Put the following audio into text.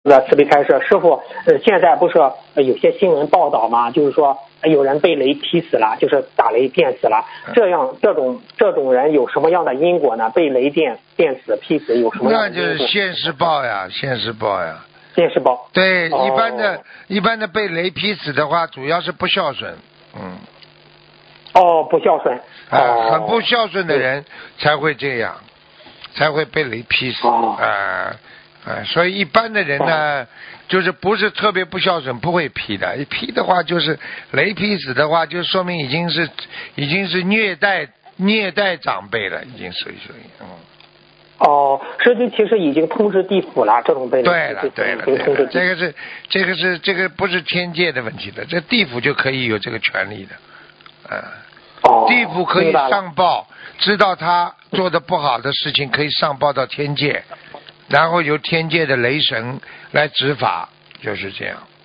的慈悲开示，师傅，现在不是有些新闻报道吗？就是说有人被雷劈死了，就是打雷电死了。这种人有什么样的因果呢？被雷电死、劈死有什么样的因果？ 那就是现世报呀，现世报呀。 现世报。 对，一般的被雷劈死的话，主要是不孝顺。 不孝顺。 很不孝顺的人才会这样，才会被雷劈死。所以一般的人呢，就是不是特别不孝顺，不会劈的。一劈的话，就是雷劈死的话，就说明已经是虐待长辈了，已经属于。 师尊其实已经通知地府了，这种被对了，这个不是天界的问题的，这地府就可以有这个权利的。地府可以上报，知道他做的不好的事情，可以上报到天界，然后由天界的雷神来执法，就是这样。